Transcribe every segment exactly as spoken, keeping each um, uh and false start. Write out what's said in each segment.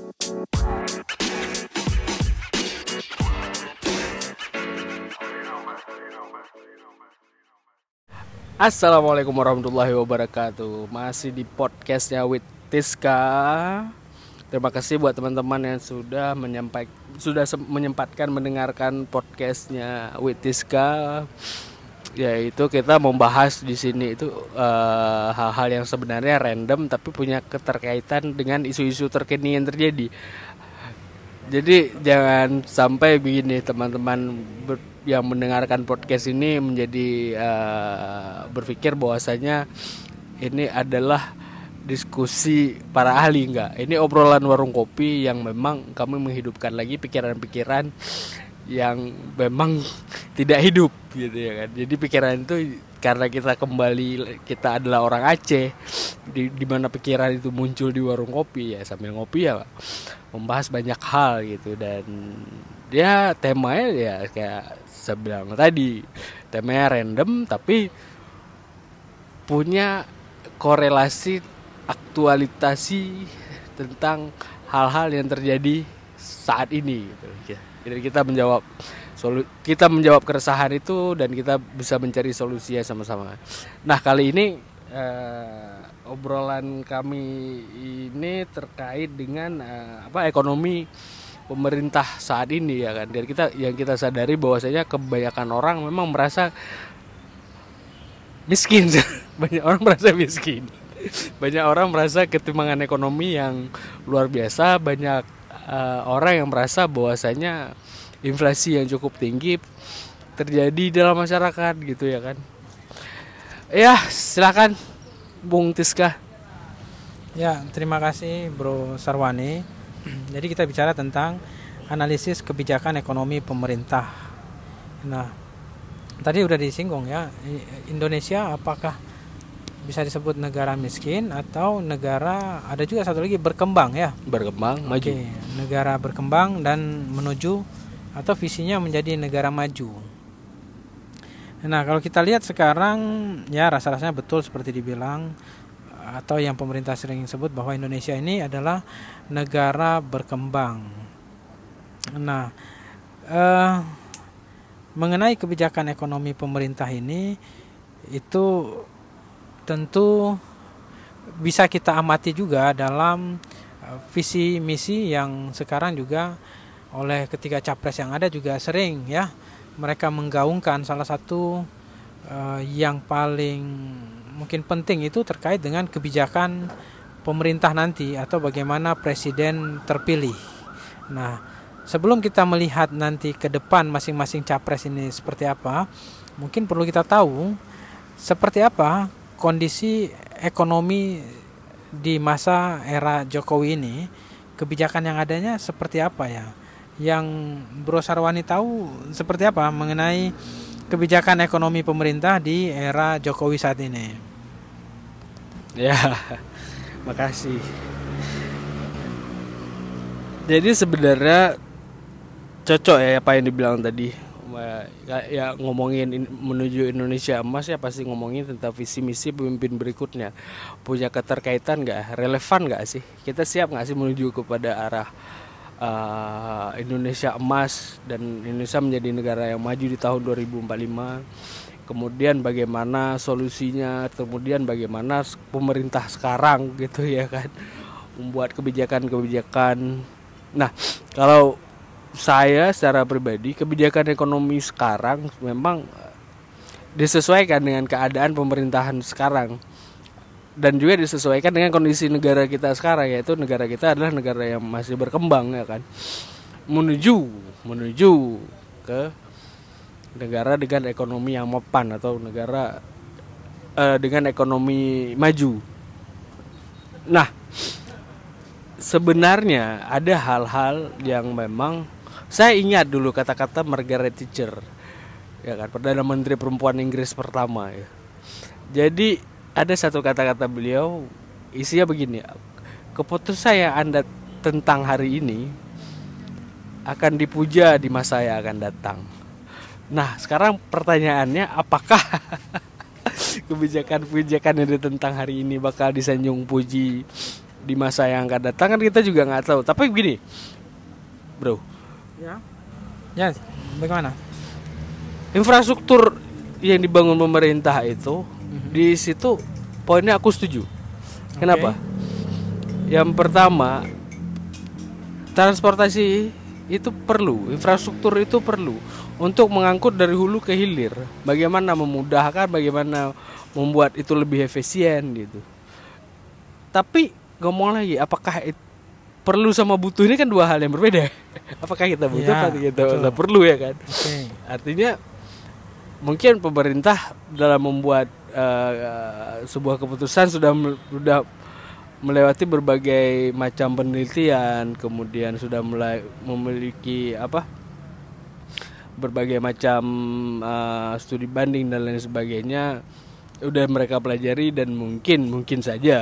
Assalamualaikum warahmatullahi wabarakatuh. Masih di podcastnya with Tiska. Terima kasih buat teman-teman yang sudah menyampaikan sudah menyempatkan mendengarkan podcastnya with Tiska. Yaitu kita membahas di sini itu uh, hal-hal yang sebenarnya random tapi punya keterkaitan dengan isu-isu terkini yang terjadi. Jadi jangan sampai begini teman-teman ber, yang mendengarkan podcast ini menjadi uh, berpikir bahwasanya ini adalah diskusi para ahli. Enggak, ini obrolan warung kopi yang memang kami menghidupkan lagi pikiran-pikiran yang memang tidak hidup gitu ya kan. Jadi pikiran itu karena kita kembali kita adalah orang Aceh di, di mana pikiran itu muncul di warung kopi ya sambil ngopi ya membahas banyak hal gitu. Dan dia temanya ya kayak saya bilang tadi, temanya random tapi punya korelasi aktualitasi tentang hal-hal yang terjadi saat ini gitu. Jadi kita menjawab solu- kita menjawab keresahan itu dan kita bisa mencari solusinya sama-sama. Nah, kali ini eh, obrolan kami ini terkait dengan eh, apa ekonomi pemerintah saat ini ya kan. Dan kita yang kita sadari bahwasanya kebanyakan orang memang merasa miskin. Banyak orang merasa miskin. Banyak orang merasa ketimpangan ekonomi yang luar biasa. Banyak uh, orang yang merasa bahwasanya inflasi yang cukup tinggi terjadi dalam masyarakat gitu ya kan. Ya, silakan Bung Tiska. Ya, terima kasih Bro Sarwani. Jadi kita bicara tentang analisis kebijakan ekonomi pemerintah. Nah, tadi udah disinggung ya, Indonesia apakah bisa disebut negara miskin atau negara, ada juga satu lagi berkembang ya? Berkembang, Oke, maju. Negara berkembang dan menuju atau visinya menjadi negara maju. Nah, kalau kita lihat sekarang ya rasa-rasanya betul seperti dibilang atau yang pemerintah sering sebut bahwa Indonesia ini adalah negara berkembang. Nah, eh, mengenai kebijakan ekonomi pemerintah ini itu tentu bisa kita amati juga dalam uh, visi misi yang sekarang juga oleh ketiga capres yang ada juga sering ya mereka menggaungkan. Salah satu uh, yang paling mungkin penting itu terkait dengan kebijakan pemerintah nanti atau bagaimana presiden terpilih. Nah, sebelum kita melihat nanti ke depan masing-masing capres ini seperti apa, mungkin perlu kita tahu seperti apa kondisi ekonomi di masa era Jokowi ini, kebijakan yang adanya seperti apa ya. Yang Bro Sarwani tahu seperti apa mengenai kebijakan ekonomi pemerintah di era Jokowi saat ini? Ya, makasih. Jadi sebenarnya cocok ya apa yang dibilang tadi. Ya ngomongin menuju Indonesia emas ya pasti ngomongin tentang visi misi pemimpin berikutnya. Punya keterkaitan nggak? Relevan nggak sih? Kita siap nggak sih menuju kepada arah uh, Indonesia emas dan Indonesia menjadi negara yang maju di tahun dua ribu empat puluh lima? Kemudian bagaimana solusinya, kemudian bagaimana pemerintah sekarang gitu ya kan membuat kebijakan-kebijakan. Nah, kalau saya secara pribadi kebijakan ekonomi sekarang memang disesuaikan dengan keadaan pemerintahan sekarang dan juga disesuaikan dengan kondisi negara kita sekarang, yaitu negara kita adalah negara yang masih berkembang ya kan, menuju menuju ke negara dengan ekonomi yang mapan atau negara uh, dengan ekonomi maju. Nah, sebenarnya ada hal-hal yang memang saya ingat dulu kata-kata Margaret Thatcher, ya kan, Perdana Menteri Perempuan Inggris pertama ya. Jadi ada satu kata-kata beliau isinya begini, keputusan yang Anda tentang hari ini akan dipuja di masa yang akan datang. Nah, sekarang pertanyaannya, apakah kebijakan-kebijakan yang ditentang hari ini bakal disanjung puji di masa yang akan datang kan kita juga nggak tahu. Tapi begini, bro. Ya. Ya, bagaimana? Infrastruktur yang dibangun pemerintah itu mm-hmm. di situ poinnya aku setuju. Okay. Kenapa? Yang pertama, transportasi itu perlu, infrastruktur itu perlu untuk mengangkut dari hulu ke hilir. Bagaimana memudahkan, bagaimana membuat itu lebih efisien gitu. Tapi ngomong lagi, apakah it, perlu sama butuh ini kan dua hal yang berbeda. Apakah kita butuh ya, atau kita betul. perlu ya kan? Okay. Artinya mungkin pemerintah dalam membuat uh, sebuah keputusan sudah sudah melewati berbagai macam penelitian, kemudian sudah mulai memiliki apa berbagai macam uh, studi banding dan lain sebagainya, udah mereka pelajari dan mungkin mungkin saja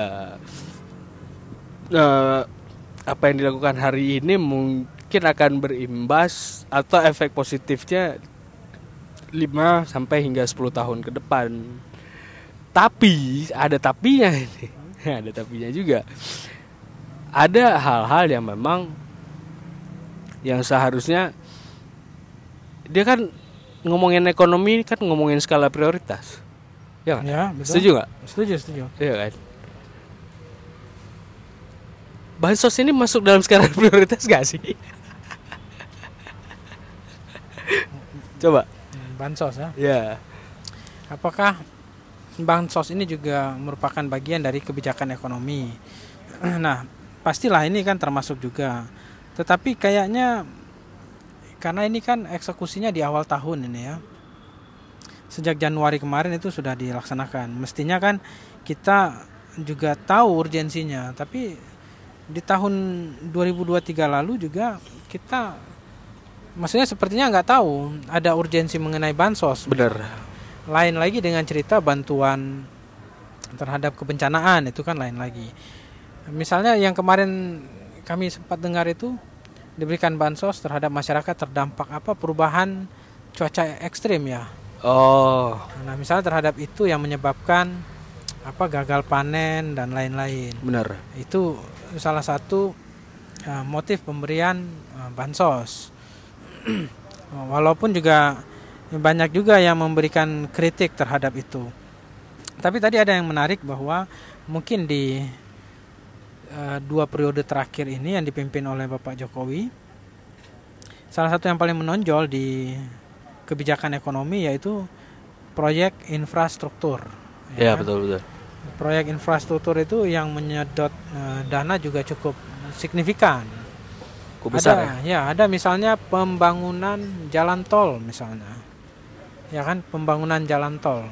uh, apa yang dilakukan hari ini mungkin akan berimbas atau efek positifnya lima sampai hingga sepuluh tahun ke depan. Tapi ada tapinya ini. Ada tapinya juga. Ada hal-hal yang memang yang seharusnya dia kan ngomongin ekonomi kan ngomongin skala prioritas. Ya, kan? Ya, betul. Setuju nggak? Setuju, setuju. Iya kan? Bansos ini masuk dalam skala prioritas gak sih? Coba. Bansos ya. Ya. Apakah bansos ini juga merupakan bagian dari kebijakan ekonomi? Nah, pastilah ini kan termasuk juga. Tetapi kayaknya karena ini kan eksekusinya di awal tahun ini ya. Sejak Januari kemarin itu sudah dilaksanakan. Mestinya kan kita juga tahu urgensinya, tapi di tahun dua ribu dua puluh tiga lalu juga kita maksudnya sepertinya nggak tahu ada urgensi mengenai bansos. Benar. Lain lagi dengan cerita bantuan terhadap kebencanaan, itu kan lain lagi. Misalnya yang kemarin kami sempat dengar itu diberikan bansos terhadap masyarakat terdampak apa perubahan cuaca ekstrim ya. Oh. Nah, misalnya terhadap itu yang menyebabkan apa gagal panen dan lain-lain. Benar. Itu salah satu uh, motif pemberian uh, bansos. Walaupun juga banyak juga yang memberikan kritik terhadap itu. Tapi tadi ada yang menarik bahwa mungkin di uh, dua periode terakhir ini yang dipimpin oleh Bapak Jokowi, salah satu yang paling menonjol di kebijakan ekonomi yaitu proyek infrastruktur. Ya, ya betul betul. Proyek infrastruktur itu yang menyedot uh, dana juga cukup signifikan. Cukup besar ada, ya? Ya, ada misalnya pembangunan jalan tol misalnya. Ya kan, pembangunan jalan tol.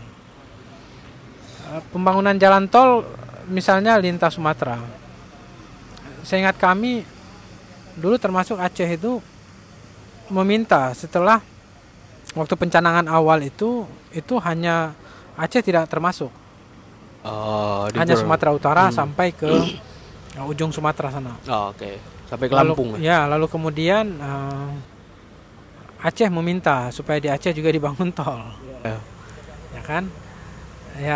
Uh, pembangunan jalan tol misalnya lintas Sumatera. Seingat kami dulu termasuk Aceh itu meminta setelah waktu pencanangan awal itu itu hanya Aceh tidak termasuk. Oh, hanya Sumatera Utara hmm. sampai ke uh, ujung Sumatera sana. Oh, oke. Okay. Sampai ke lalu, Lampung. Ya, lalu kemudian uh, Aceh meminta supaya di Aceh juga dibangun tol. Yeah. Ya kan? Ya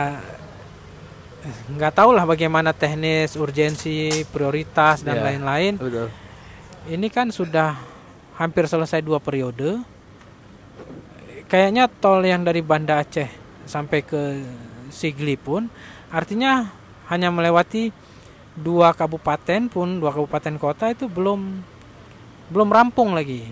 nggak tahu lah bagaimana teknis, urgensi, prioritas dan yeah. lain-lain. Betul. Ini kan sudah hampir selesai dua periode. Kayaknya tol yang dari Banda Aceh sampai ke Sigli pun artinya hanya melewati dua kabupaten pun, dua kabupaten kota itu belum belum rampung lagi.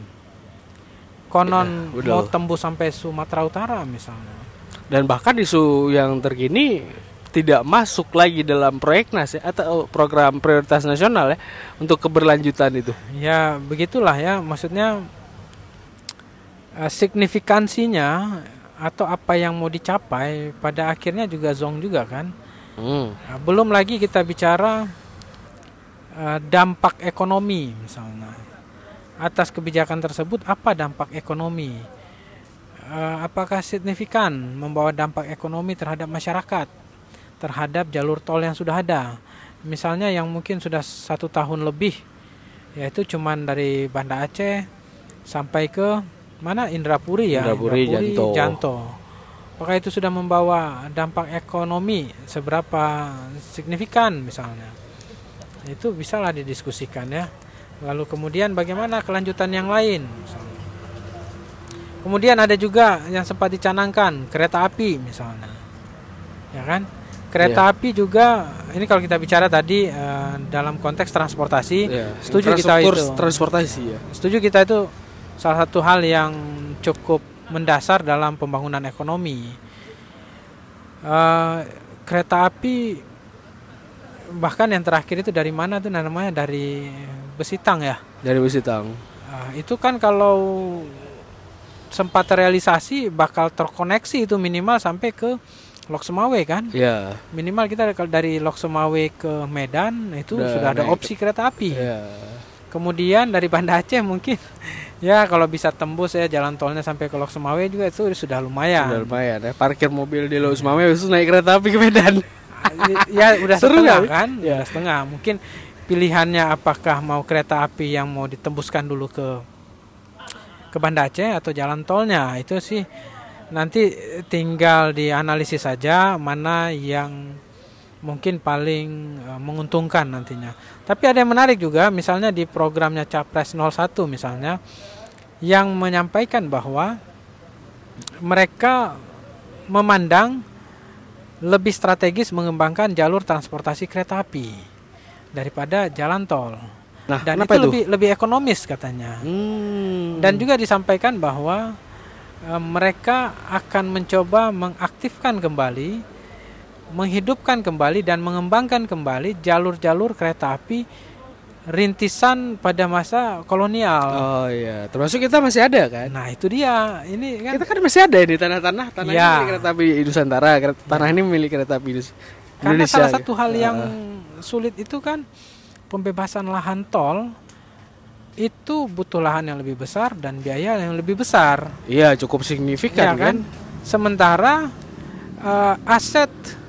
Konon ya, mau tembus sampai Sumatera Utara misalnya. Dan bahkan isu yang terkini tidak masuk lagi dalam proyeknas ya, atau program prioritas nasional ya untuk keberlanjutan itu. Ya begitulah ya, maksudnya uh, signifikansinya atau apa yang mau dicapai pada akhirnya juga zong juga kan. Hmm. Nah, belum lagi kita bicara uh, dampak ekonomi misalnya. Atas kebijakan tersebut apa dampak ekonomi? Uh, apakah signifikan membawa dampak ekonomi terhadap masyarakat, terhadap jalur tol yang sudah ada? Misalnya yang mungkin sudah satu tahun lebih, yaitu cuman dari Banda Aceh sampai ke mana Indrapuri ya, Indrapuri, Indrapuri Janto. Janto. Apakah itu sudah membawa dampak ekonomi seberapa signifikan misalnya? itu bisalah didiskusikan ya. Lalu kemudian bagaimana kelanjutan yang lain? Kemudian ada juga yang sempat dicanangkan kereta api misalnya, ya kan? Kereta yeah. api juga ini kalau kita bicara tadi uh, dalam konteks transportasi, yeah. setuju kita itu. Transportasi ya. Setuju kita itu salah satu hal yang cukup mendasar dalam pembangunan ekonomi. Uh, kereta api bahkan yang terakhir itu dari mana tuh namanya, dari Besitang ya? Dari Besitang. Uh, itu kan kalau sempat terrealisasi bakal terkoneksi itu minimal sampai ke Lok Sumawe kan? Iya. Yeah. Minimal kita dari Lok Sumawe ke Medan itu Udah sudah ada naik. opsi kereta api. Iya. Yeah. Kemudian dari Banda Aceh mungkin ya kalau bisa tembus ya jalan tolnya sampai ke Lok Sumawe juga itu sudah lumayan. Sudah lumayan ya. Parkir mobil di Lok Sumawe terus naik kereta api ke Medan. Ya udah Seru setengah gak? kan? Ya. Udah setengah. Mungkin pilihannya apakah mau kereta api yang mau ditembuskan dulu ke ke Banda Aceh atau jalan tolnya, itu sih nanti tinggal dianalisis saja mana yang mungkin paling uh, menguntungkan nantinya. Tapi ada yang menarik juga, misalnya di programnya Capres nol satu misalnya, yang menyampaikan bahwa mereka memandang lebih strategis mengembangkan jalur transportasi kereta api daripada jalan tol. Nah, dan itu, itu lebih lebih ekonomis katanya. Hmm. Dan juga disampaikan bahwa e, mereka akan mencoba mengaktifkan kembali, menghidupkan kembali dan mengembangkan kembali jalur-jalur kereta api rintisan pada masa kolonial. Oh iya, termasuk kita masih ada kan? Nah, itu dia. Ini kan kita kan masih ada di tanah-tanah, tanah ya. Ini milik kereta api Nusantara, tanah ya. Ini milik kereta api Indonesia. Karena salah satu hal yang uh. sulit itu kan pembebasan lahan tol itu butuh lahan yang lebih besar dan biaya yang lebih besar. Iya, cukup signifikan ya, kan? kan. Sementara uh, aset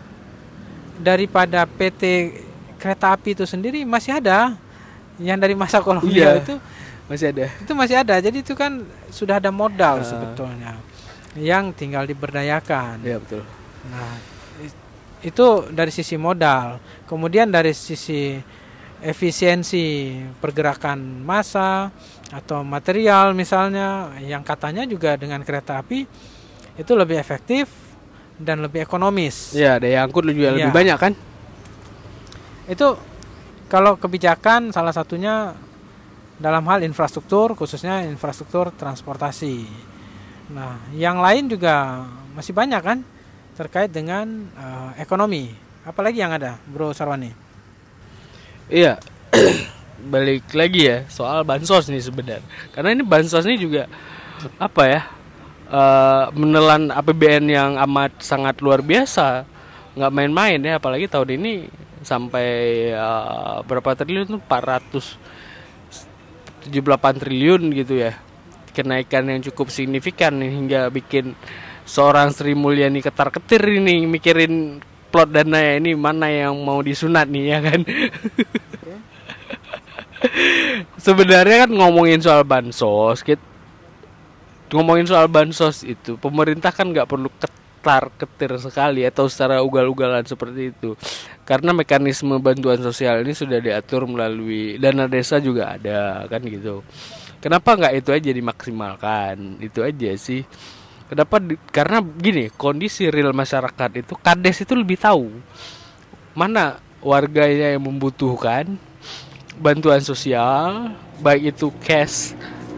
daripada P T Kereta Api itu sendiri masih ada, yang dari masa kolonial iya, itu masih ada. Itu masih ada. Jadi itu kan sudah ada modal uh. sebetulnya, yang tinggal diberdayakan. Iya betul. Nah, itu dari sisi modal. Kemudian dari sisi efisiensi pergerakan massa atau material misalnya, yang katanya juga dengan kereta api itu lebih efektif dan lebih ekonomis. Iya, daya angkut juga ya. lebih banyak kan? Itu kalau kebijakan salah satunya dalam hal infrastruktur, khususnya infrastruktur transportasi. Nah, yang lain juga masih banyak kan terkait dengan uh, ekonomi. Apalagi yang ada, Bro Sarwani? Iya, balik lagi ya soal bansos nih sebenarnya. Karena ini bansos ini juga apa ya, uh, menelan A P B N yang amat sangat luar biasa, nggak main-main ya. Apalagi tahun ini sampai uh, berapa triliun tuh, empat ratus tujuh puluh delapan triliun gitu ya. Kenaikan yang cukup signifikan nih, hingga bikin seorang Sri Mulyani ketar-ketir ini mikirin plot dana ini mana yang mau disunat nih ya kan. Sebenarnya kan ngomongin soal bansos, kita ngomongin soal bansos itu pemerintah kan nggak perlu ketar-ketir sekali atau secara ugal-ugalan seperti itu, karena mekanisme bantuan sosial ini sudah diatur melalui dana desa juga ada kan gitu. Kenapa nggak itu aja dimaksimalkan? Itu aja sih. Kenapa? Karena gini, kondisi real masyarakat itu, Kades itu lebih tahu mana warganya yang membutuhkan bantuan sosial, baik itu cash,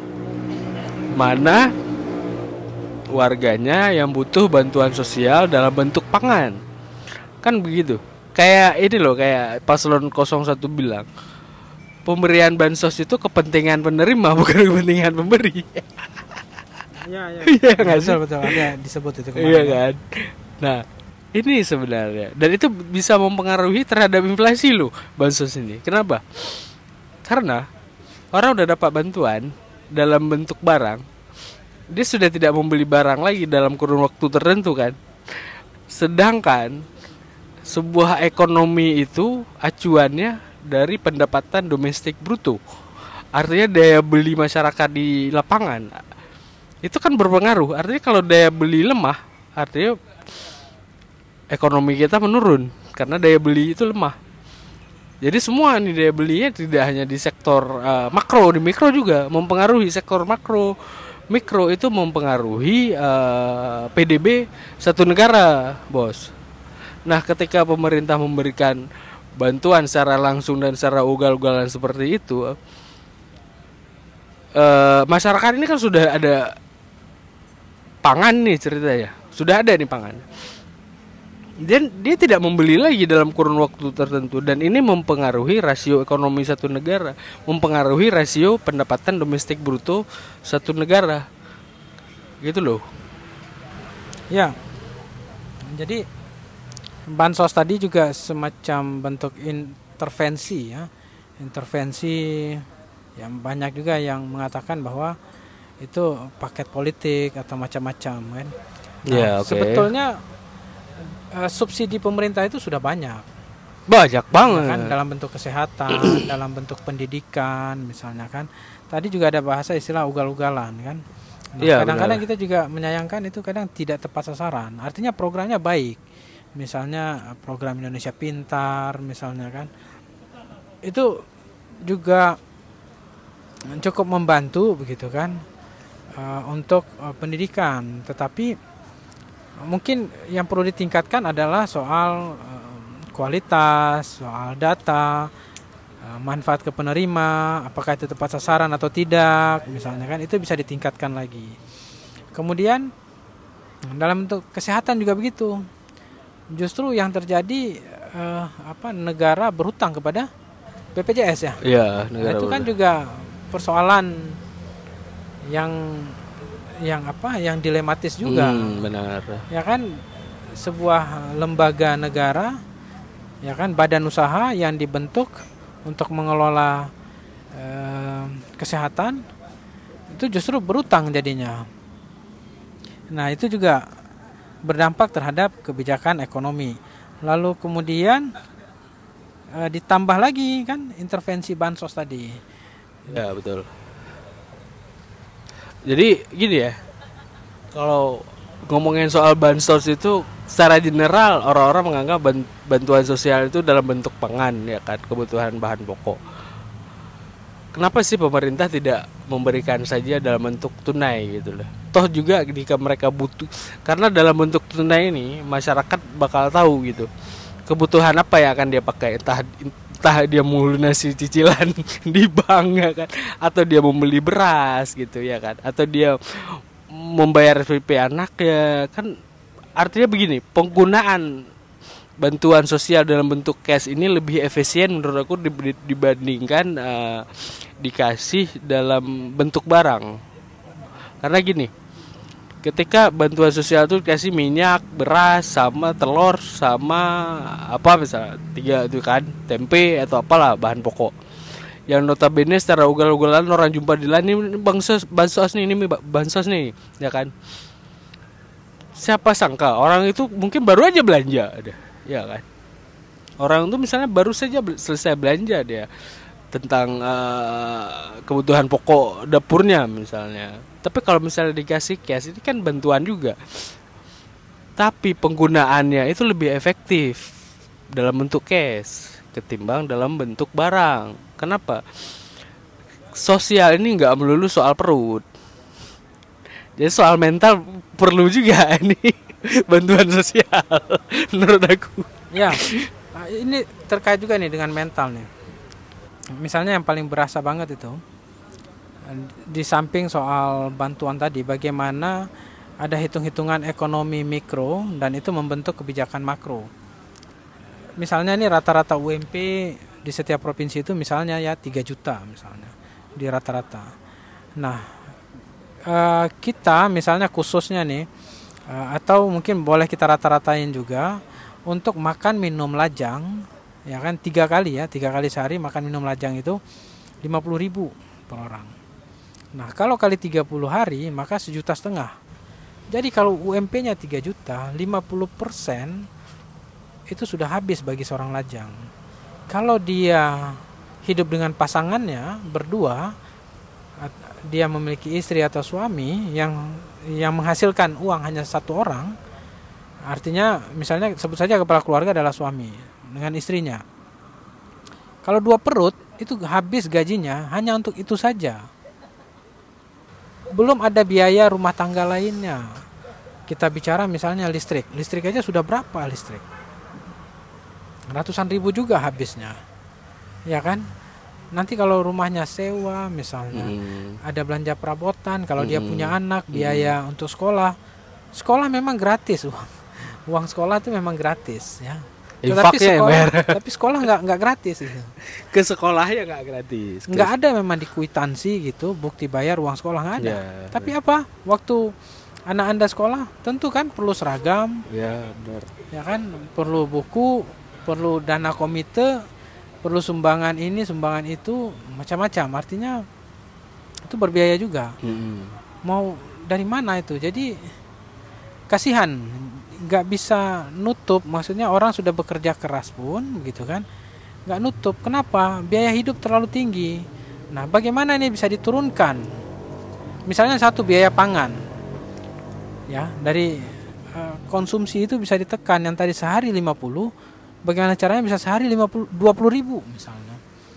mana warganya yang butuh bantuan sosial dalam bentuk pangan. Kan begitu. Kayak ini loh, kayak paslon nol satu bilang, pemberian bansos itu kepentingan penerima bukan kepentingan pemberi. Iya, iya. Iya, betul, betul. Ada disebut itu kemarin. Iya kan. Nah, ini sebenarnya, dan itu bisa mempengaruhi terhadap inflasi loh bansos ini. Kenapa? Karena orang udah dapat bantuan dalam bentuk barang, dia sudah tidak membeli barang lagi dalam kurun waktu tertentu kan. Sedangkan sebuah ekonomi itu acuannya dari pendapatan domestik bruto. Artinya daya beli masyarakat di lapangan itu kan berpengaruh. Artinya kalau daya beli lemah, artinya ekonomi kita menurun karena daya beli itu lemah. Jadi semua ini daya belinya tidak hanya di sektor uh, makro, di mikro juga mempengaruhi sektor makro. Mikro itu mempengaruhi uh, P D B satu negara, bos. Nah, ketika pemerintah memberikan bantuan secara langsung dan secara ugal-ugalan seperti itu, uh, masyarakat ini kan sudah ada pangan nih ceritanya, sudah ada nih pangan. Dan dia tidak membeli lagi dalam kurun waktu tertentu, dan ini mempengaruhi rasio ekonomi satu negara, mempengaruhi rasio pendapatan domestik bruto satu negara, gitu loh. Ya, jadi bansos tadi juga semacam bentuk intervensi ya, intervensi yang banyak juga yang mengatakan bahwa itu paket politik atau macam-macam kan. Nah, ya, okay. Sebetulnya Uh, subsidi pemerintah itu sudah banyak, banyak banget ya kan, dalam bentuk kesehatan, dalam bentuk pendidikan, misalnya kan. Tadi juga ada bahasa istilah ugal-ugalan kan. Nah, ya, kadang-kadang benar. kita juga menyayangkan itu kadang tidak tepat sasaran. Artinya programnya baik, misalnya program Indonesia Pintar, misalnya kan, itu juga cukup membantu begitu kan uh, untuk uh, pendidikan, tetapi mungkin yang perlu ditingkatkan adalah soal uh, kualitas, soal data, uh, manfaat ke penerima, apakah itu tepat sasaran atau tidak, misalnya kan, itu bisa ditingkatkan lagi. Kemudian dalam bentuk kesehatan juga begitu. Justru yang terjadi uh, apa negara berhutang kepada B P J S ya. Iya, Nah, itu kan juga persoalan yang yang apa yang dilematis juga. Hmm, benar. Ya kan, sebuah lembaga negara, ya kan, badan usaha yang dibentuk untuk mengelola eh, kesehatan itu justru berutang jadinya. Nah, itu juga berdampak terhadap kebijakan ekonomi. Lalu kemudian eh, ditambah lagi kan intervensi bansos tadi. Ya, betul. Jadi gini ya, kalau ngomongin soal bansos itu secara general orang-orang menganggap bantuan sosial itu dalam bentuk pangan, ya kan, kebutuhan bahan pokok. Kenapa sih pemerintah tidak memberikan saja dalam bentuk tunai gitu loh? Toh juga jika mereka butuh, karena dalam bentuk tunai ini masyarakat bakal tahu gitu kebutuhan apa yang akan dia pakai, entah entah dia melunasi cicilan di bank, ya kan, atau dia membeli beras gitu, ya kan, atau dia membayar S P P anak, ya kan. Artinya begini, penggunaan bantuan sosial dalam bentuk cash ini lebih efisien menurut aku dibandingkan uh, dikasih dalam bentuk barang. Karena gini, ketika bantuan sosial itu dikasih minyak, beras, sama telur, sama apa misalnya tiga itu kan, tempe atau apalah bahan pokok, yang notabene secara ugal-ugalan orang jumpa di lain, ini bansos, bansos nih, ini bansos nih, ya kan. Siapa sangka orang itu mungkin baru aja belanja, ada, ya kan. Orang itu misalnya baru saja selesai belanja dia tentang uh, kebutuhan pokok dapurnya misalnya. Tapi kalau misalnya dikasih cash, ini kan bantuan juga, tapi penggunaannya itu lebih efektif dalam bentuk cash ketimbang dalam bentuk barang. Kenapa? Sosial ini nggak melulu soal perut, jadi soal mental perlu juga ini bantuan sosial menurut aku. Ya, ini terkait juga nih dengan mental nih. Misalnya yang paling berasa banget itu, di samping soal bantuan tadi, bagaimana ada hitung-hitungan ekonomi mikro dan itu membentuk kebijakan makro. Misalnya ini rata-rata U M P di setiap provinsi itu misalnya ya tiga juta misalnya di rata-rata. Nah, eh, kita misalnya khususnya nih, eh, atau mungkin boleh kita rata-ratain juga untuk makan minum lajang, ya kan, tiga kali ya, tiga kali sehari makan minum lajang itu lima puluh ribu per orang. Nah, kalau kali tiga puluh hari maka sejuta setengah. Jadi kalau U M P-nya tiga juta, lima puluh persen itu sudah habis bagi seorang lajang. Kalau dia hidup dengan pasangannya berdua, dia memiliki istri atau suami yang yang menghasilkan uang hanya satu orang, artinya misalnya sebut saja kepala keluarga adalah suami dengan istrinya. Kalau dua perut itu habis gajinya hanya untuk itu saja. Belum ada biaya rumah tangga lainnya. Kita bicara misalnya listrik. Listrik aja sudah berapa listrik? Ratusan ribu juga habisnya. Ya kan? Nanti kalau rumahnya sewa misalnya, hmm. ada belanja perabotan, kalau hmm. dia punya anak, biaya hmm. untuk sekolah. Sekolah memang gratis uang. Uang sekolah itu memang gratis ya. Tapi sekolah, tapi sekolah nggak nggak gratis gitu. Ke sekolahnya nggak gratis. Nggak ada memang di kwitansi gitu bukti bayar uang sekolah nggak ada. Ya, tapi ya. Apa? Waktu anak Anda sekolah tentu kan perlu seragam. Ya benar. Ya kan perlu buku, perlu dana komite, perlu sumbangan ini, sumbangan itu, macam-macam. Artinya itu berbiaya juga. Hmm. Mau dari mana itu? Jadi kasihan. Nggak bisa nutup, maksudnya orang sudah bekerja keras pun gitu kan, nggak nutup. Kenapa? Biaya hidup terlalu tinggi. Nah, bagaimana ini bisa diturunkan? Misalnya satu, biaya pangan ya, dari uh, konsumsi itu bisa ditekan. Yang tadi sehari lima puluh, bagaimana caranya bisa sehari lima puluh, dua puluh ribu misalnya.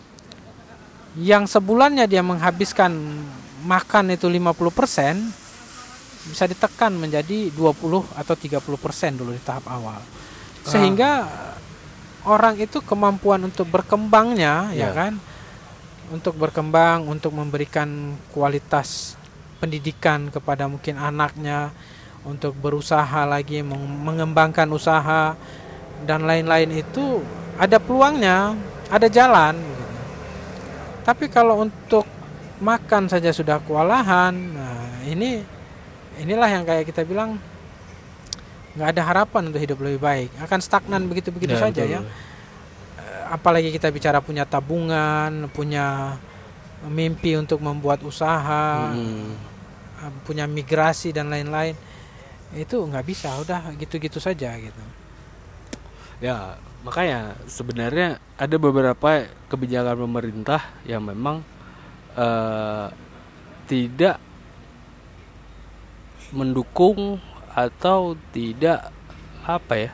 Yang sebulannya dia menghabiskan makan itu lima puluh persen, bisa ditekan menjadi dua puluh atau tiga puluh persen dulu di tahap awal. Sehingga ah. orang itu kemampuan untuk berkembangnya yeah. ya kan, untuk berkembang, untuk memberikan kualitas pendidikan kepada mungkin anaknya, untuk berusaha lagi mengembangkan usaha dan lain-lain, itu ada peluangnya, ada jalan gitu. Tapi kalau untuk makan saja sudah kewalahan, nah ini inilah yang kayak kita bilang nggak ada harapan untuk hidup lebih baik, akan stagnan begitu-begitu ya, saja betul. Ya. Apalagi kita bicara punya tabungan, punya mimpi untuk membuat usaha, hmm. punya migrasi dan lain-lain, itu nggak bisa, udah gitu-gitu saja gitu. Ya makanya sebenarnya ada beberapa kebijakan pemerintah yang memang uh, tidak mendukung atau tidak apa ya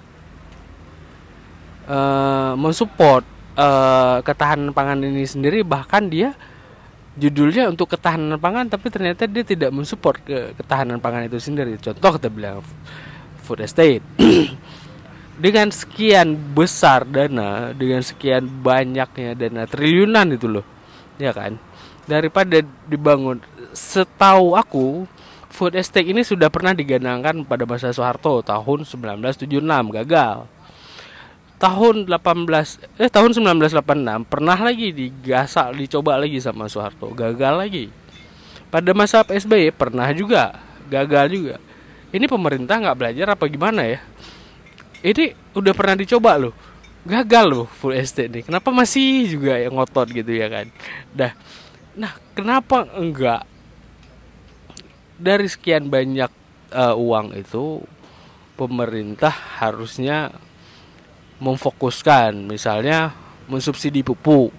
uh, mensupport uh, ketahanan pangan ini sendiri. Bahkan dia judulnya untuk ketahanan pangan, tapi ternyata dia tidak mensupport ke ketahanan pangan itu sendiri. Contoh kita bilang food estate. Dengan sekian besar dana, dengan sekian banyaknya dana triliunan itu loh, ya kan, daripada dibangun. Setahu aku food estate ini sudah pernah digadangkan pada masa Soeharto tahun sembilan belas tujuh puluh enam, gagal. Tahun delapan belas eh tahun sembilan belas delapan puluh enam pernah lagi digasak, dicoba lagi sama Soeharto, gagal lagi. Pada masa P S B Y pernah juga, gagal juga. Ini pemerintah nggak belajar apa gimana ya? Ini udah pernah dicoba loh, gagal loh food estate nih. Kenapa masih juga yang ngotot gitu ya kan? Dah, nah kenapa enggak? Dari sekian banyak uh, uang itu, pemerintah harusnya memfokuskan, misalnya mensubsidi pupuk,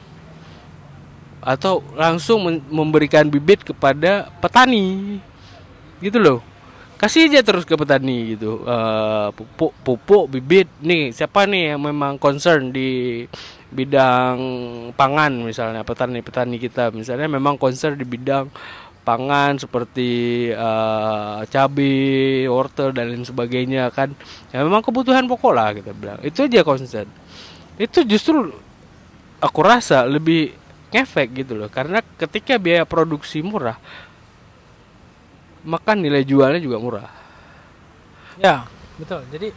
atau langsung men- memberikan bibit kepada petani, gitu loh. Kasih aja terus ke petani gitu, uh, pupuk, pupuk, bibit. Nih siapa nih yang memang concern di bidang pangan, misalnya petani-petani kita, misalnya memang concern di bidang pangan seperti uh, cabai, wortel dan lain sebagainya kan, ya memang kebutuhan pokok lah kita bilang. Itu aja concern. Itu justru aku rasa lebih ngefek gitu loh, karena ketika biaya produksi murah, maka nilai jualnya juga murah. Ya betul. Jadi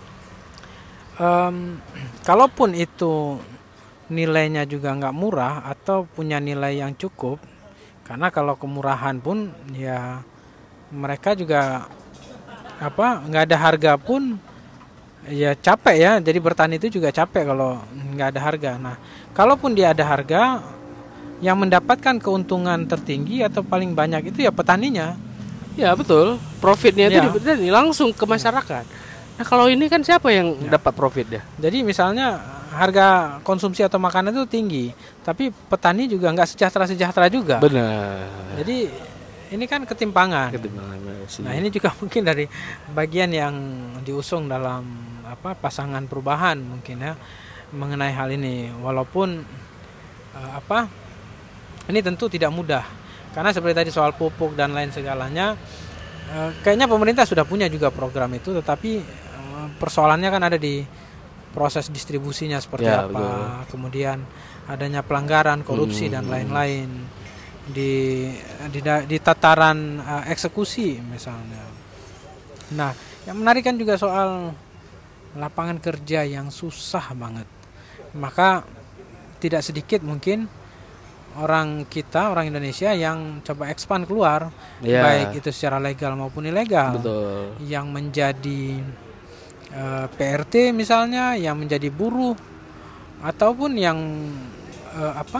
um, kalaupun itu nilainya juga nggak murah atau punya nilai yang cukup, karena kalau kemurahan pun ya mereka juga apa nggak ada harga pun ya capek ya. Jadi bertani itu juga capek kalau nggak ada harga. Nah kalaupun dia ada harga, yang mendapatkan keuntungan tertinggi atau paling banyak itu ya petaninya. Ya betul, profitnya itu ya. Langsung ke masyarakat. Nah kalau ini kan siapa yang ya. dapat profitnya? Jadi misalnya harga konsumsi atau makanan itu tinggi, tapi petani juga nggak sejahtera-sejahtera juga. Benar. Jadi ini kan ketimpangan. Ketimpangan. Nah ini juga mungkin dari bagian yang diusung dalam apa pasangan perubahan mungkin ya. mengenai hal ini. Walaupun uh, apa? Ini tentu tidak mudah. Karena seperti tadi soal pupuk dan lain segalanya, uh, kayaknya pemerintah sudah punya juga program itu, tetapi uh, persoalannya kan ada di proses distribusinya seperti ya, apa. Betul. Kemudian adanya pelanggaran, korupsi hmm. dan lain-lain di di, di tataran uh, eksekusi misalnya. Nah, yang menarik kan juga soal lapangan kerja yang susah banget. Maka tidak sedikit mungkin orang kita, orang Indonesia yang coba expand keluar, yeah. baik itu secara legal maupun ilegal. Betul. Yang menjadi uh, P R T misalnya, yang menjadi buruh, ataupun yang uh, apa?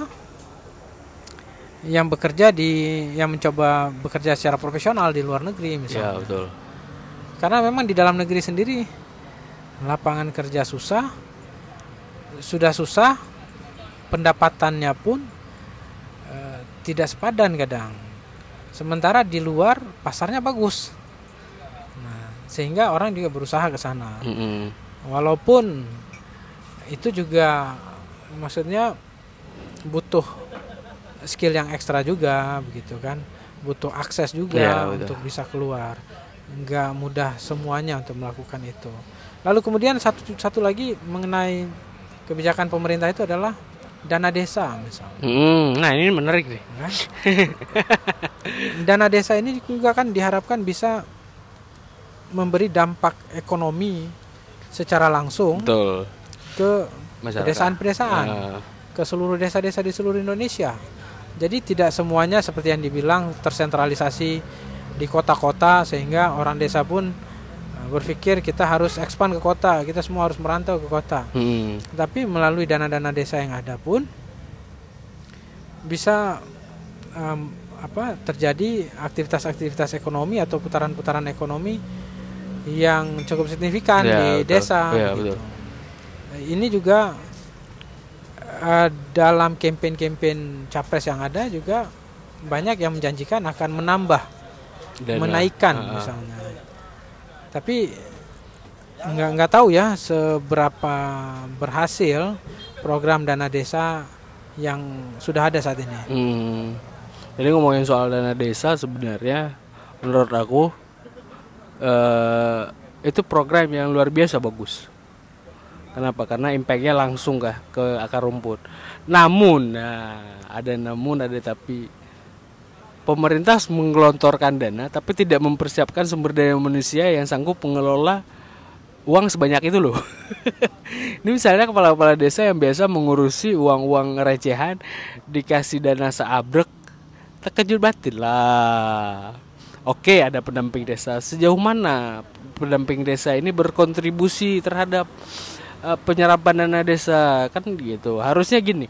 Yang bekerja di, yang mencoba bekerja secara profesional di luar negeri misalnya. Yeah, betul. Karena memang di dalam negeri sendiri lapangan kerja susah, sudah susah, pendapatannya pun uh, tidak sepadan kadang. Sementara di luar pasarnya bagus, nah, sehingga orang juga berusaha ke sana. Mm-hmm. Walaupun itu juga maksudnya butuh skill yang ekstra juga, begitu kan, butuh akses juga ya, untuk bisa keluar. Enggak mudah semuanya untuk melakukan itu. Lalu kemudian satu satu lagi mengenai kebijakan pemerintah itu adalah dana desa misalnya. Hmm, nah ini menarik nih. Kan? Dana desa ini juga kan diharapkan bisa memberi dampak ekonomi secara langsung. Betul. Ke pedesaan-pedesaan, uh. ke seluruh desa-desa di seluruh Indonesia. Jadi tidak semuanya seperti yang dibilang tersentralisasi di kota-kota sehingga orang desa pun berpikir kita harus expand ke kota, kita semua harus merantau ke kota. Hmm. Tapi melalui dana-dana desa yang ada pun bisa um, apa terjadi aktivitas-aktivitas ekonomi atau putaran-putaran ekonomi yang cukup signifikan ya, di betul. desa. Ya, gitu. Ini juga uh, dalam kampanye-kampanye capres yang ada juga banyak yang menjanjikan akan menambah, dana. menaikkan uh-huh. misalnya. Tapi nggak nggak tahu ya seberapa berhasil program dana desa yang sudah ada saat ini. Hmm. Jadi ngomongin soal dana desa sebenarnya menurut aku uh, itu program yang luar biasa bagus. Kenapa? Karena impactnya langsung kah ke akar rumput. Namun, nah, ada namun ada tapi. Pemerintah menggelontorkan dana tapi tidak mempersiapkan sumber daya manusia yang sanggup mengelola uang sebanyak itu loh. Ini misalnya kepala-kepala desa yang biasa mengurusi uang-uang recehan dikasih dana seabrek, terkejut batin lah. Oke, ada pendamping desa. Sejauh mana pendamping desa ini berkontribusi terhadap uh, penyerapan dana desa? Kan gitu. Harusnya gini.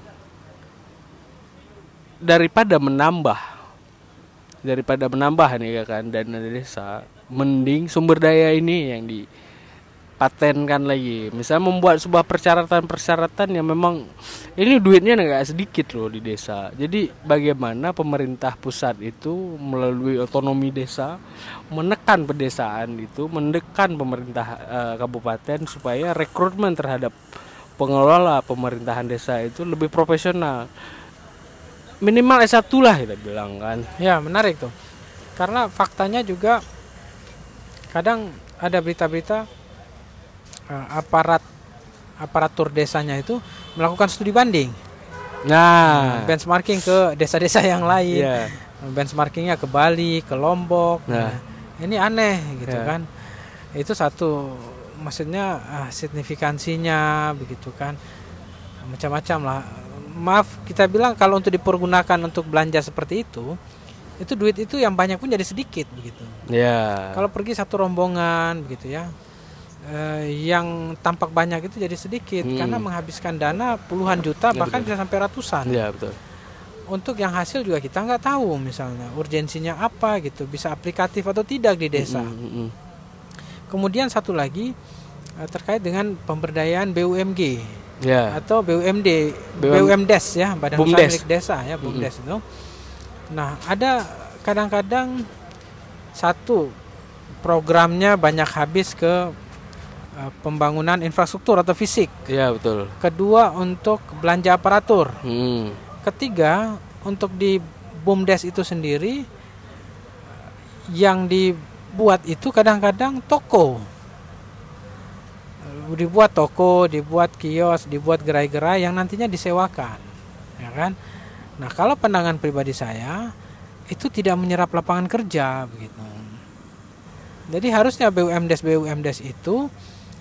Daripada menambah daripada menambah nih ya kan dana desa, mending sumber daya ini yang dipatenkan lagi. Misalnya membuat sebuah persyaratan-persyaratan yang memang ini duitnya enggak sedikit loh di desa. Jadi bagaimana pemerintah pusat itu melalui otonomi desa menekan pedesaan itu, menekan pemerintah uh, kabupaten supaya rekrutmen terhadap pengelola pemerintahan desa itu lebih profesional. Minimal S satu lah kita bilang kan. Ya menarik tuh. Karena faktanya juga kadang ada berita-berita uh, aparat aparatur desanya itu melakukan studi banding. Nah, benchmarking ke desa-desa yang lain. Yeah. Benchmarkingnya ke Bali, ke Lombok. Nah, nah ini aneh gitu yeah. kan. Itu satu, maksudnya uh, signifikansinya begitu kan. Macam-macam lah. Maaf kita bilang kalau untuk dipergunakan untuk belanja seperti itu, itu duit itu yang banyak pun jadi sedikit begitu. Yeah. Kalau pergi satu rombongan begitu ya, eh, yang tampak banyak itu jadi sedikit hmm. karena menghabiskan dana puluhan juta ya, bahkan betul. bisa sampai ratusan. Ya, betul. Untuk yang hasil juga kita nggak tahu misalnya urgensinya apa gitu, bisa aplikatif atau tidak di desa. Hmm, hmm, hmm. Kemudian satu lagi eh, terkait dengan pemberdayaan B U M G. Yeah. Atau B U M D, B U M D E S ya, Badan Usaha Milik Desa ya, B U M D E S mm-hmm. itu. Nah, ada kadang-kadang satu programnya banyak habis ke uh, pembangunan infrastruktur atau fisik. Iya, betul. Kedua, untuk belanja aparatur. Hmm. Ketiga, untuk di BUMDes itu sendiri yang dibuat itu kadang-kadang toko. Dibuat toko, dibuat kios, dibuat gerai-gerai yang nantinya disewakan, ya kan? Nah, kalau pandangan pribadi saya itu tidak menyerap lapangan kerja begitu. Jadi harusnya BUMDes BUMDes itu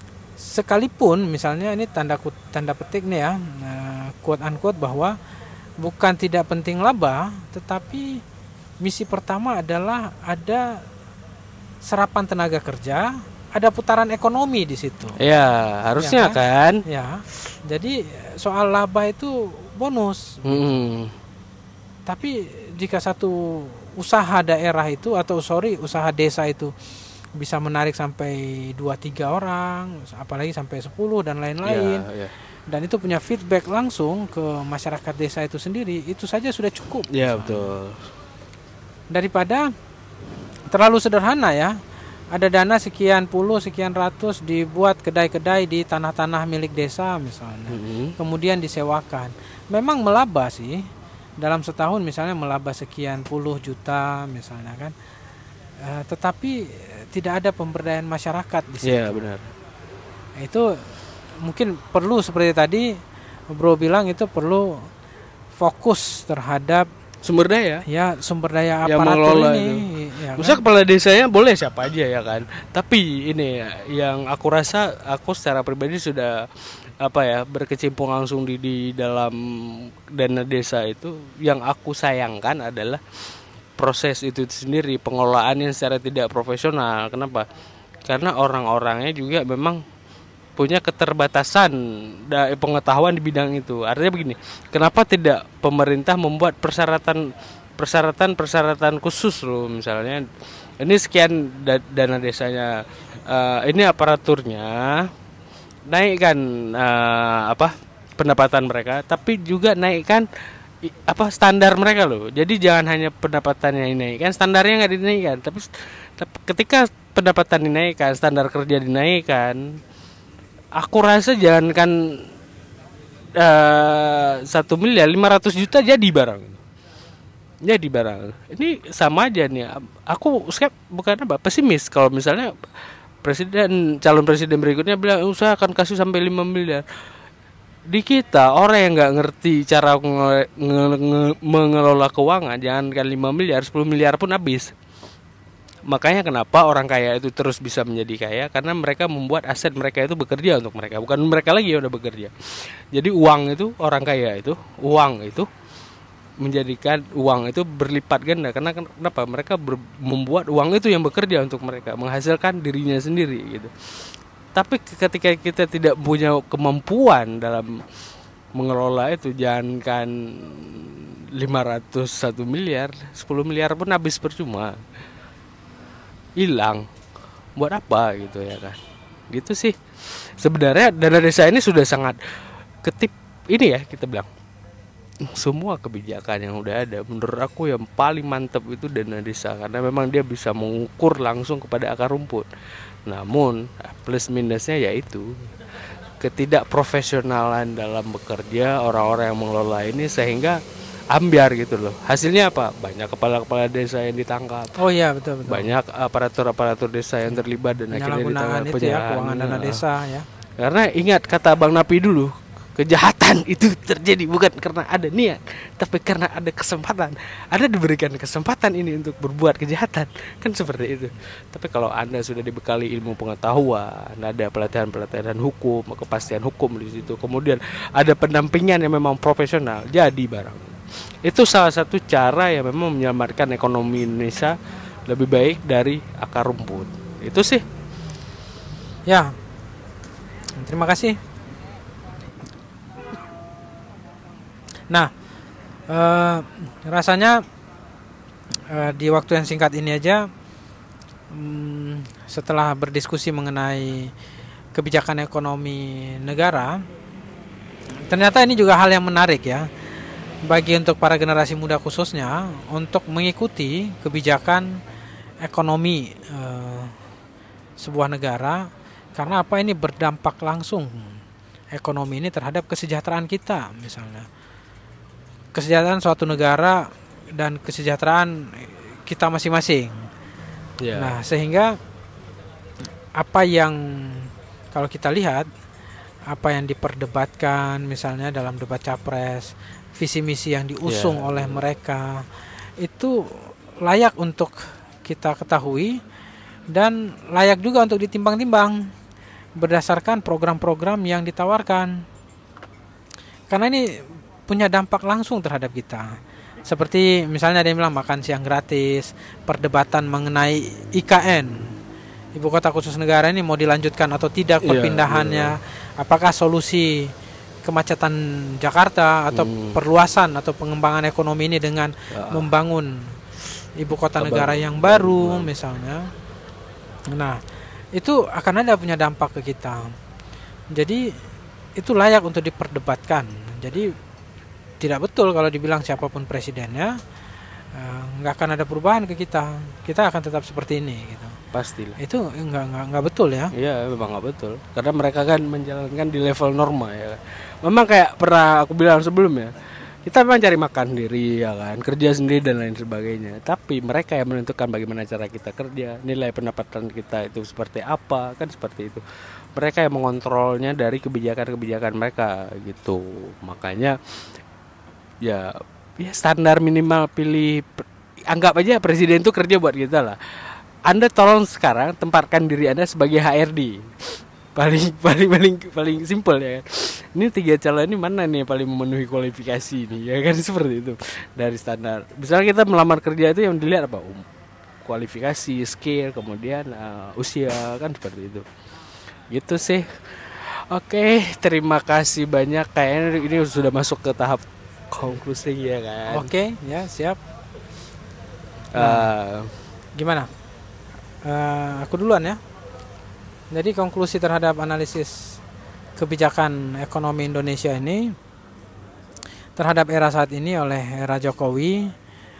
sekalipun misalnya ini tanda tanda petik nih ya, quote unquote, bahwa bukan tidak penting laba, tetapi misi pertama adalah ada serapan tenaga kerja, ada putaran ekonomi di situ. Ya, harusnya ya, kan? kan? Ya. Jadi soal laba itu bonus. Hmm. Tapi jika satu usaha daerah itu atau sorry usaha desa itu bisa menarik sampai dua tiga orang, apalagi sampai sepuluh dan lain-lain. Ya, ya. Dan itu punya feedback langsung ke masyarakat desa itu sendiri, itu saja sudah cukup. Ya, betul. Daripada terlalu sederhana ya. Ada dana sekian puluh, sekian ratus dibuat kedai-kedai di tanah-tanah milik desa misalnya. Mm-hmm. Kemudian disewakan. Memang melaba sih. Dalam setahun misalnya melaba sekian puluh juta misalnya kan. E, tetapi tidak ada pemberdayaan masyarakat di situ. Iya, benar. Itu mungkin perlu seperti tadi Bro bilang, itu perlu fokus terhadap sumber daya, ya sumber daya aparatur ini. Ya, Misal kan? Kepala desanya boleh siapa aja ya kan. Tapi ini yang aku rasa, aku secara pribadi sudah apa ya berkecimpung langsung di, di dalam dana desa itu. Yang aku sayangkan adalah proses itu sendiri, pengelolaannya secara tidak profesional. Kenapa? Karena orang-orangnya juga memang punya keterbatasan pengetahuan di bidang itu. Artinya begini, kenapa tidak pemerintah membuat persyaratan persyaratan persyaratan khusus loh, misalnya ini sekian da- dana desanya, uh, ini aparaturnya, naikkan uh, apa pendapatan mereka, tapi juga naikkan apa standar mereka loh. Jadi jangan hanya pendapatannya dinaikkan, standarnya nggak dinaikkan, tapi, tapi ketika pendapatan dinaikkan, standar kerja dinaikkan, aku rasa jangankan uh, satu miliar, lima ratus juta jadi barang, jadi barang. Ini sama aja nih. Aku skep bukan apa pesimis kalau misalnya presiden calon presiden berikutnya bilang usaha akan kasih sampai lima miliar. Di kita orang yang nggak ngerti cara nge- nge- nge- mengelola keuangan, jangankan lima miliar, sepuluh miliar pun habis. Makanya kenapa orang kaya itu terus bisa menjadi kaya, karena mereka membuat aset mereka itu bekerja untuk mereka, bukan mereka lagi yang udah bekerja. Jadi uang itu, orang kaya itu, uang itu menjadikan uang itu berlipat ganda. Karena kenapa? Mereka ber, membuat uang itu yang bekerja untuk mereka, menghasilkan dirinya sendiri gitu. Tapi ketika kita tidak punya kemampuan dalam mengelola itu, jangankan lima ratus, satu miliar, sepuluh miliar pun habis percuma. Hilang. Buat apa gitu ya kan. Gitu sih. Sebenarnya dana desa ini sudah sangat ketip ini ya kita bilang. Semua kebijakan yang udah ada, menurut aku yang paling mantap itu dana desa, karena memang dia bisa mengukur langsung kepada akar rumput. Namun plus minusnya yaitu ketidakprofesionalan dalam bekerja orang-orang yang mengelola ini, sehingga ambiar gitu loh. Hasilnya apa? Banyak kepala-kepala desa yang ditangkap. Oh iya, betul betul. Banyak aparatur-aparatur desa yang terlibat dan akhirnya penyalahgunaan itu ya, keuangan dana desa ya. Karena ingat kata Bang Napi dulu, kejahatan itu terjadi bukan karena ada niat, tapi karena ada kesempatan. Anda diberikan kesempatan ini untuk berbuat kejahatan, kan seperti itu. Tapi kalau Anda sudah dibekali ilmu pengetahuan, ada pelatihan-pelatihan hukum, kepastian hukum di situ, kemudian ada pendampingan yang memang profesional, jadi barang. Itu salah satu cara yang memang menyelamatkan ekonomi Indonesia lebih baik dari akar rumput. Itu sih. Ya. Terima kasih. Nah, eh, rasanya eh, di waktu yang singkat ini aja, hmm, setelah berdiskusi mengenai kebijakan ekonomi negara, ternyata ini juga hal yang menarik ya, bagi untuk para generasi muda khususnya, untuk mengikuti kebijakan ekonomi eh, sebuah negara. Karena apa, ini berdampak langsung ekonomi ini terhadap kesejahteraan kita, misalnya kesejahteraan suatu negara dan kesejahteraan kita masing-masing. Yeah. Nah, sehingga apa yang kalau kita lihat apa yang diperdebatkan misalnya dalam debat capres, visi misi yang diusung yeah. oleh mereka itu layak untuk kita ketahui dan layak juga untuk ditimbang-timbang berdasarkan program-program yang ditawarkan. Karena ini punya dampak langsung terhadap kita. Seperti misalnya ada yang bilang makan siang gratis, perdebatan mengenai I K N, Ibu Kota Khusus Negara ini mau dilanjutkan atau tidak perpindahannya, yeah, yeah. apakah solusi kemacetan Jakarta atau hmm. perluasan atau pengembangan ekonomi ini dengan ya. membangun Ibu Kota Kabar. Negara yang baru ya. misalnya. Nah, itu akan ada punya dampak ke kita. Jadi itu layak untuk diperdebatkan. Jadi tidak betul kalau dibilang siapapun presidennya nggak uh, akan ada perubahan ke kita. Kita akan tetap seperti ini gitu. Pastilah. Itu nggak nggak nggak betul ya. Iya, memang nggak betul. Karena mereka kan menjalankan di level norma ya. Memang kayak pernah aku bilang sebelumnya, kita memang cari makan sendiri ya kan, kerja sendiri dan lain sebagainya. Tapi mereka yang menentukan bagaimana cara kita kerja, nilai pendapatan kita itu seperti apa, kan seperti itu. Mereka yang mengontrolnya dari kebijakan-kebijakan mereka gitu. Makanya ya, ya standar minimal pilih, anggap aja presiden itu kerja buat kita lah. Anda tolong sekarang tempatkan diri Anda sebagai H R D. Paling paling paling paling simpel ya kan. Ini tiga calon ini mana nih yang paling memenuhi kualifikasi nih, ya kan, seperti itu. Dari standar. Misalnya kita melamar kerja itu yang dilihat apa? Um, kualifikasi, skill, kemudian uh, usia, kan seperti itu. Gitu sih. Oke, terima kasih banyak. Kayaknya ini sudah masuk ke tahap konklusi ya kan. Oke, ya siap. Uh, nah, gimana? Uh, aku duluan ya. Jadi konklusi terhadap analisis kebijakan ekonomi Indonesia ini terhadap era saat ini oleh era Jokowi,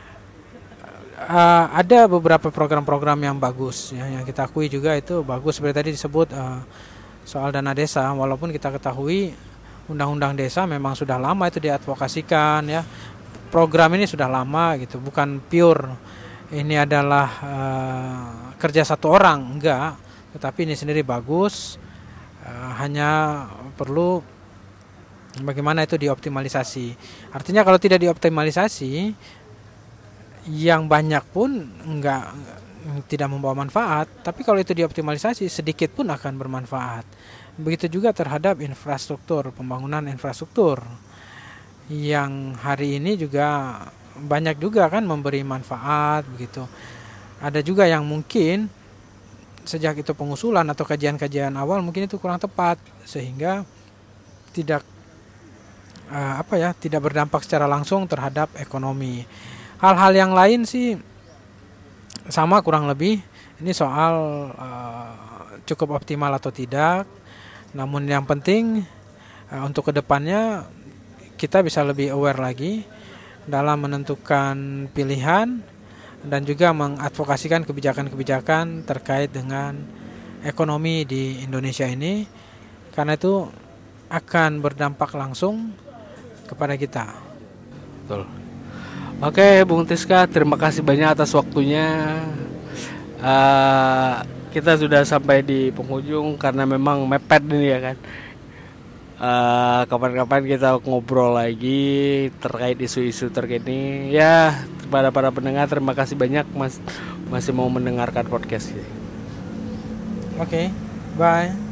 uh, ada beberapa program-program yang bagus ya, yang kita akui juga itu bagus. Seperti tadi disebut uh, soal dana desa, walaupun kita ketahui undang-undang desa memang sudah lama itu diadvokasikan ya. Program ini sudah lama gitu, bukan pure ini adalah uh, kerja satu orang, enggak. Tetapi ini sendiri bagus, uh, hanya perlu bagaimana itu dioptimalisasi. Artinya kalau tidak dioptimalisasi, yang banyak pun enggak, tidak membawa manfaat. Tapi kalau itu dioptimalisasi, sedikit pun akan bermanfaat. Begitu juga terhadap infrastruktur, pembangunan infrastruktur, yang hari ini juga banyak juga kan memberi manfaat begitu. Ada juga yang mungkin sejak itu pengusulan atau kajian-kajian awal mungkin itu kurang tepat sehingga tidak uh, apa ya tidak berdampak secara langsung terhadap ekonomi. Hal-hal yang lain sih sama kurang lebih. Ini soal uh, cukup optimal atau tidak. Namun yang penting uh, untuk kedepannya kita bisa lebih aware lagi dalam menentukan pilihan dan juga mengadvokasikan kebijakan-kebijakan terkait dengan ekonomi di Indonesia ini, karena itu akan berdampak langsung kepada kita. Betul. Oke, Bung Tiska, terima kasih banyak atas waktunya. Uh, kita sudah sampai di penghujung karena memang mepet ini ya kan. Uh, kapan-kapan kita ngobrol lagi terkait isu-isu terkini ya. Pada para pendengar terima kasih banyak mas masih mau mendengarkan podcast ini. Oke, okay, bye.